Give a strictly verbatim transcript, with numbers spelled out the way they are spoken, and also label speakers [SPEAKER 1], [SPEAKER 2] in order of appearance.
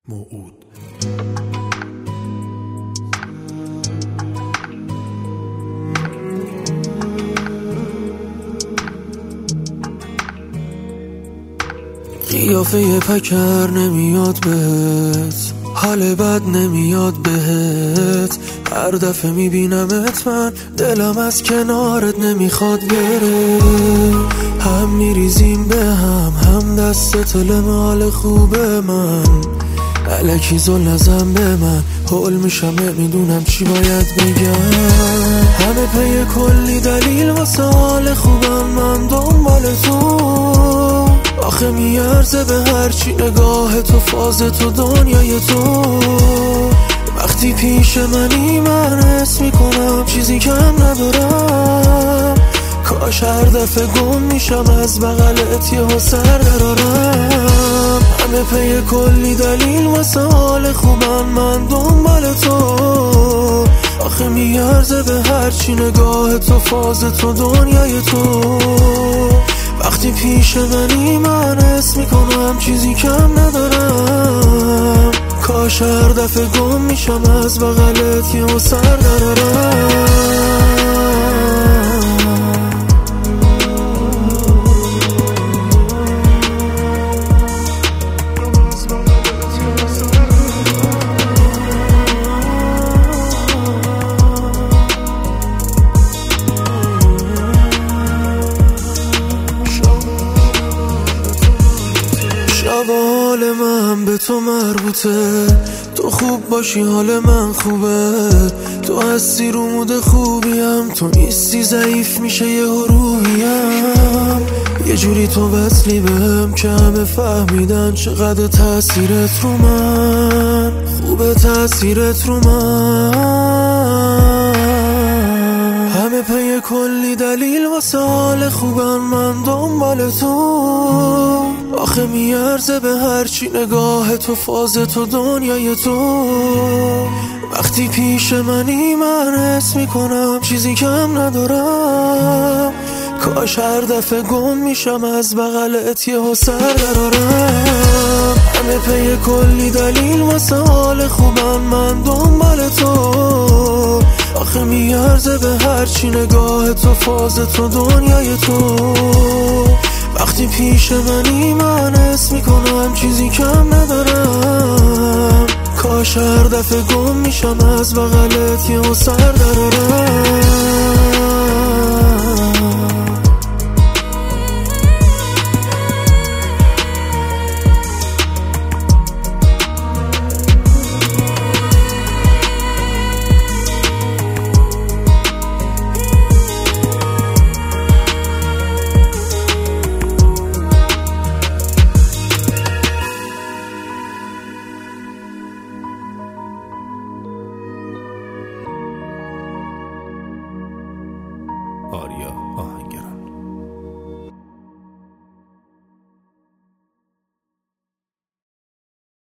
[SPEAKER 1] موعود. قیافه پکر نمیاد بهت، حال بد نمیاد بهت، هر دفعه میبینمت من دلم از کنارت نمیخواد بره. هم میریزیم به هم، هم دست لمال خوبه من، الکی زل نزن به من، حول میشم نمیدونم چی باید بگم. همه پی کلی دلیل واسه حال خوبم، من دنبال تو، آخه میارزه به هرچی نگاه تو، فاز تو، دنیای تو. وقتی پیش منی من حس میکنم چیزی کم ندارم، کاش هر دفعه گم میشم از بغلت یهو سر درارم. همه پی کلی دلیل واسه حال خوبم، من دنبال تو، آخه میارزه به هرچی نگاه تو، فاز تو، دنیای تو. وقتی پیش منی من حس میکنم چیزی کم ندارم، کاش هر دفعه گم میشم از بغلت یهو سر درارم. حال من به تو مربوطه، تو خوب باشی حال من خوبه، تو هستی رو مود خوبیم، تو نیستی ضعیف میشه یه روحیم. یه جوری تو وصلی بهم که همه فهمیدن چقدر تأثیرت رو من، خوبه تأثیرت رو من. همه پی کلی دلیل واسه حال خوبم، من دنبال تو، آخه میارزه به هرچی نگاه تو، فاز تو، دنیای تو. وقتی پیش منی من حس میکنم چیزی کم ندارم، کاش هر دفعه گم میشم از بغلت یهو سر درارم. همه پی کلی دلیل واسه حال خوبم، من دنبال تو، آخه میارزه به هرچی نگاه تو، فاز تو، دنیای تو. وقتی پیش منی من حس میکنم چیزی کم ندارم، کاش هر دفعه گم میشم از بغلت یهو سر درارم.
[SPEAKER 2] آریا آهنگر.